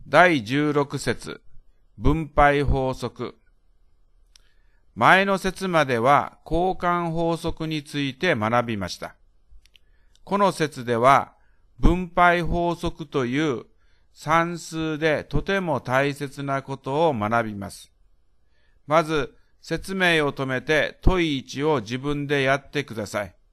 第16節、分配法則。前の節までは交換法則について学びました。この節では分配法則という算数でとても大切なことを学びます。まず説明を止めて問1を自分でやってください。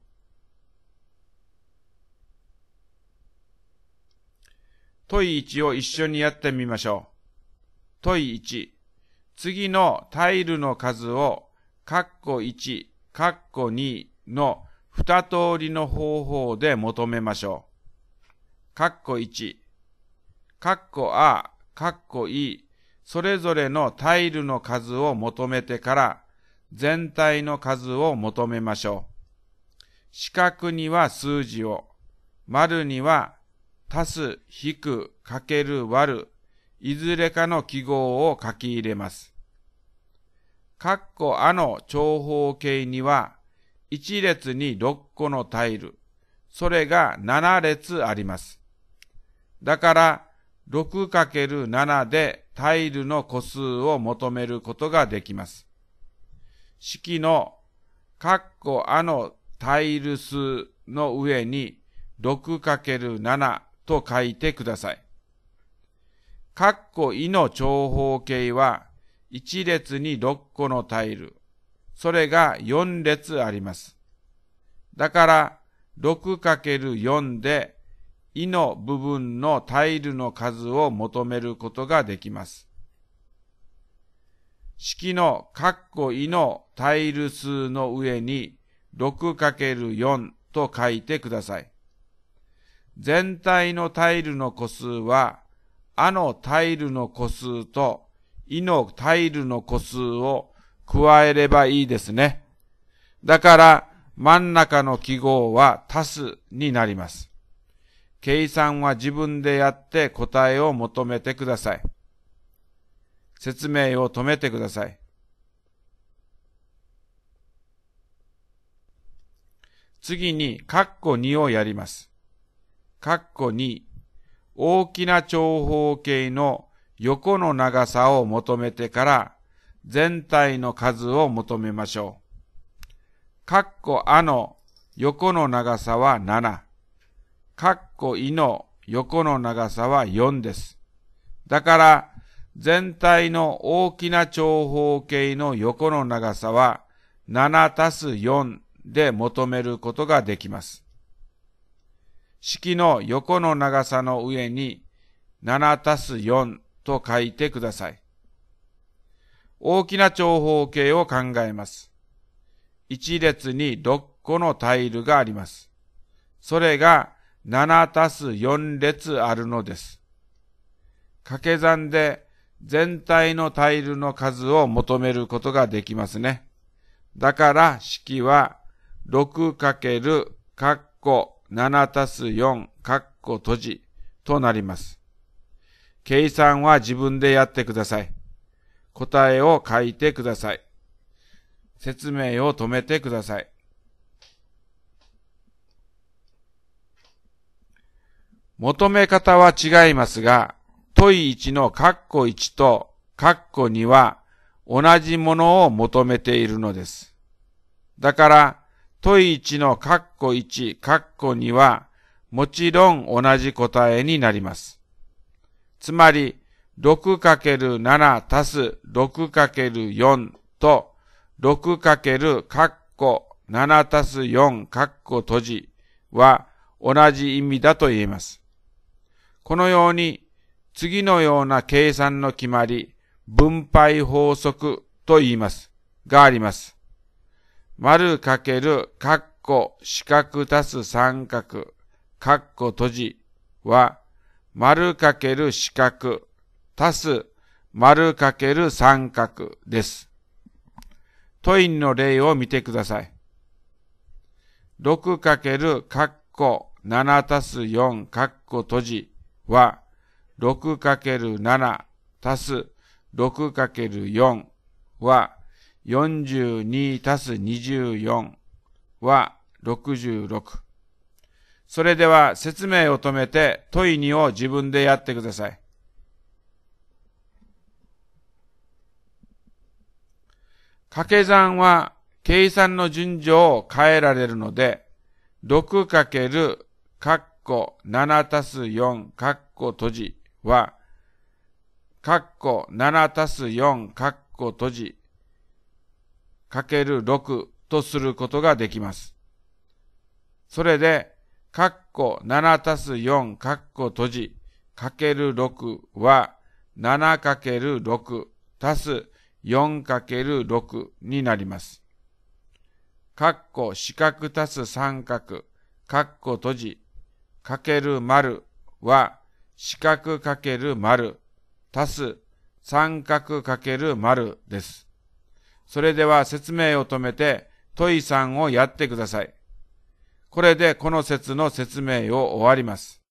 問1を一緒にやってみましょう。問1、次のタイルの数を括弧1、括弧2の2通りの方法で求めましょう。括弧1、括弧あ、括弧い、それぞれのタイルの数を求めてから全体の数を求めましょう。四角には数字を、丸には足す、引く、かける、割る、いずれかの記号を書き入れます。括弧あの長方形には1列に6個のタイル、それが7列あります。だから 6×7 でタイルの個数を求めることができます。式の括弧あのタイル数の上に 6×7 と書いてください。括弧いの長方形は1列に6個のタイル、それが4列あります。だから 6×4 でいの部分のタイルの数を求めることができます。式の括弧いのタイル数の上に 6×4 と書いてください。全体のタイルの個数はあのタイルの個数といのタイルの個数を加えればいいですね。だから真ん中の記号は足すになります。計算は自分でやって答えを求めてください。説明を止めてください。次に括弧2をやります。括弧2、大きな長方形の横の長さを求めてから全体の数を求めましょう。括弧あの横の長さは7。括弧いの横の長さは4です。だから全体の大きな長方形の横の長さは7たす4で求めることができます。式の横の長さの上に7たす4と書いてください。大きな長方形を考えます。1列に6個のタイルがあります。それが7たす4列あるのです。掛け算で全体のタイルの数を求めることができますね。だから式は 6× 括弧7たす4括弧閉じとなります。計算は自分でやってください。答えを書いてください。説明を止めてください。求め方は違いますが、問1の括弧1と括弧2は同じものを求めているのです。だから、問1の括弧1、括弧2はもちろん同じ答えになります。つまり 6×7 たす 6×4 と 6× 括弧7たす4括弧閉じは同じ意味だと言えます。このように次のような計算の決まり、分配法則と言いますがあります。丸かける括弧四角たす三角括弧閉じは丸かける四角足す丸かける三角です。問2の例を見てください。6かける括弧7たす4括弧閉じは6かける7足す6かける4は42たす24は66。それでは説明を止めて問2を自分でやってください。 掛け算は計算の順序を変えられるので、6かける括弧7たす4括弧閉じは、括弧7たす4括弧閉じかける6とすることができます。それで、括弧7たす4括弧閉じかける6は 7×6 足す 4×6 になります。括弧四角足す三角括弧閉じかける丸は四角かける丸足す三角かける丸です。それでは説明を止めて問3をやってください。これでこの説の説明を終わります。